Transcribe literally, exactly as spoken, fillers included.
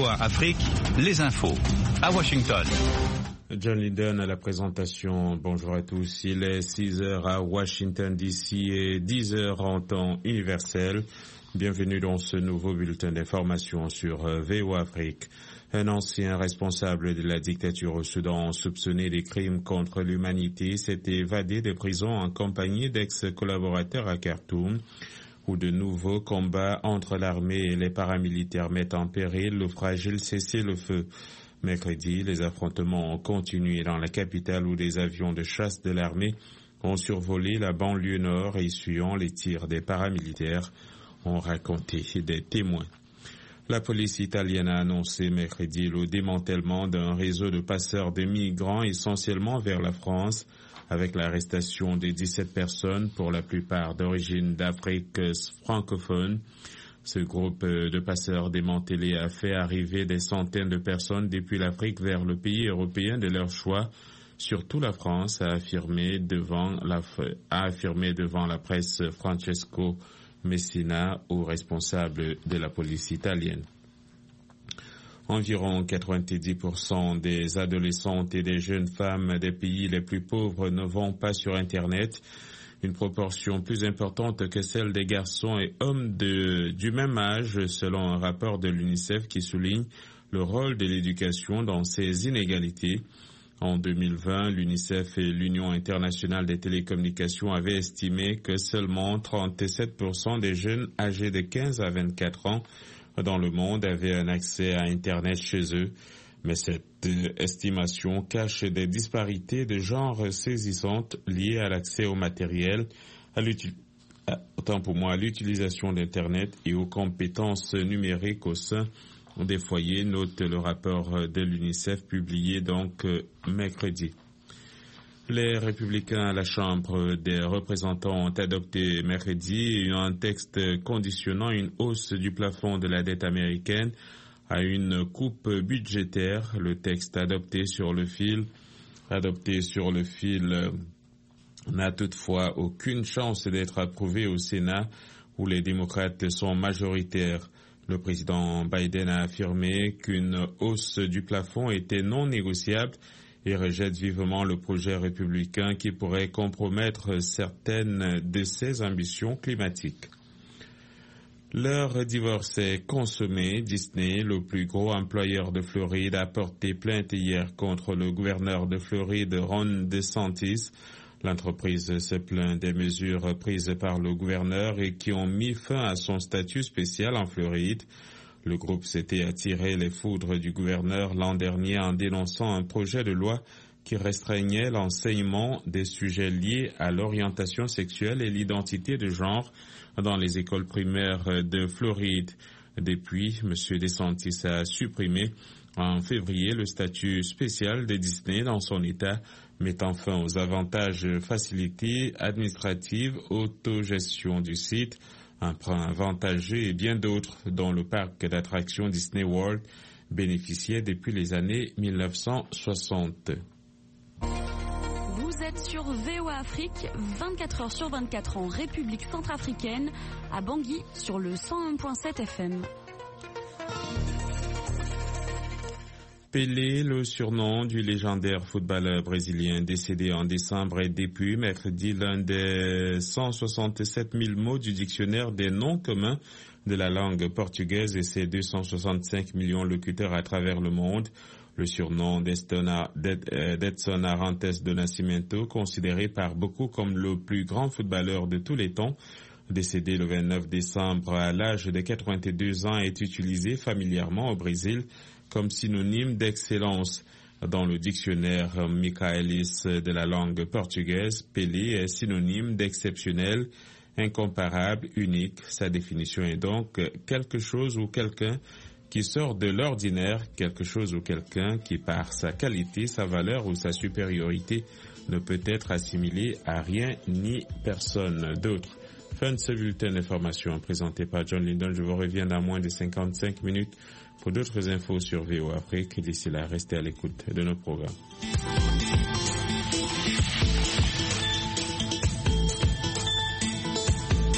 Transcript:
O A Afrique, les infos. À Washington. John Linden à la présentation. Bonjour à tous. Il est six heures à Washington D C et dix heures en temps universel. Bienvenue dans ce nouveau bulletin d'information sur V O A Afrique. Un ancien responsable de la dictature au Soudan soupçonné des crimes contre l'humanité s'est évadé de prison en compagnie d'ex-collaborateurs à Khartoum, où de nouveaux combats entre l'armée et les paramilitaires mettent en péril le fragile cessez-le-feu. Mercredi, les affrontements ont continué dans la capitale où des avions de chasse de l'armée ont survolé la banlieue nord et essuyant les tirs des paramilitaires, ont raconté des témoins. La police italienne a annoncé mercredi le démantèlement d'un réseau de passeurs de migrants essentiellement vers la France, avec l'arrestation de dix-sept personnes, pour la plupart d'origine d'Afrique francophone. Ce groupe de passeurs démantelés a fait arriver des centaines de personnes depuis l'Afrique vers le pays européen de leur choix, surtout la France, a affirmé devant la, a affirmé devant la presse Francesco Messina, au responsable de la police italienne. Environ quatre-vingt-dix pour cent des adolescentes et des jeunes femmes des pays les plus pauvres ne vont pas sur Internet, une proportion plus importante que celle des garçons et hommes de, du même âge, selon un rapport de l'UNICEF qui souligne le rôle de l'éducation dans ces inégalités. En deux mille vingt, l'UNICEF et l'Union internationale des télécommunications avaient estimé que seulement trente-sept pour cent des jeunes âgés de quinze à vingt-quatre ans dans le monde avaient un accès à Internet chez eux. Mais cette estimation cache des disparités de genre saisissantes liées à l'accès au matériel, à autant pour moi à l'utilisation d'Internet et aux compétences numériques au sein des foyers, note le rapport de l'UNICEF publié donc mercredi. Les Républicains à la Chambre des représentants ont adopté mercredi un texte conditionnant une hausse du plafond de la dette américaine à une coupe budgétaire. Le texte adopté sur le fil, adopté sur le fil n'a toutefois aucune chance d'être approuvé au Sénat, où les démocrates sont majoritaires. Le président Biden a affirmé qu'une hausse du plafond était non négociable et rejette vivement le projet républicain qui pourrait compromettre certaines de ses ambitions climatiques. Leur divorce est consommé. Disney, le plus gros employeur de Floride, a porté plainte hier contre le gouverneur de Floride, Ron DeSantis. L'entreprise se plaint des mesures prises par le gouverneur et qui ont mis fin à son statut spécial en Floride. Le groupe s'était attiré les foudres du gouverneur l'an dernier en dénonçant un projet de loi qui restreignait l'enseignement des sujets liés à l'orientation sexuelle et l'identité de genre dans les écoles primaires de Floride. Depuis, M. DeSantis a supprimé en février le statut spécial de Disney dans son État, mettant fin aux avantages facilités administratives, autogestion du site, emprunt avantageux et bien d'autres dont le parc d'attractions Disney World bénéficiait depuis les années mille neuf cent soixante. Vous êtes sur V O A Afrique, vingt-quatre heures sur vingt-quatre en République centrafricaine, à Bangui sur le cent un virgule sept F M. Pelé, le surnom du légendaire footballeur brésilien décédé en décembre, est depuis mercredi l'un des cent soixante-sept mille mots du dictionnaire des noms communs de la langue portugaise et ses deux cent soixante-cinq millions de locuteurs à travers le monde. Le surnom d'Edson Arantes do Nascimento, considéré par beaucoup comme le plus grand footballeur de tous les temps, décédé le vingt-neuf décembre à l'âge de quatre-vingt-deux ans, est utilisé familièrement au Brésil comme synonyme d'excellence. Dans le dictionnaire Michaelis de la langue portugaise, Pelé est synonyme d'exceptionnel, incomparable, unique. Sa définition est donc quelque chose ou quelqu'un qui sort de l'ordinaire, quelque chose ou quelqu'un qui, par sa qualité, sa valeur ou sa supériorité, ne peut être assimilé à rien ni personne d'autre. Fin de ce bulletin d'information présenté par John Linden. Je vous reviens dans moins de cinquante-cinq minutes pour d'autres infos sur V O A Afrique. D'ici là, restez à l'écoute de nos programmes.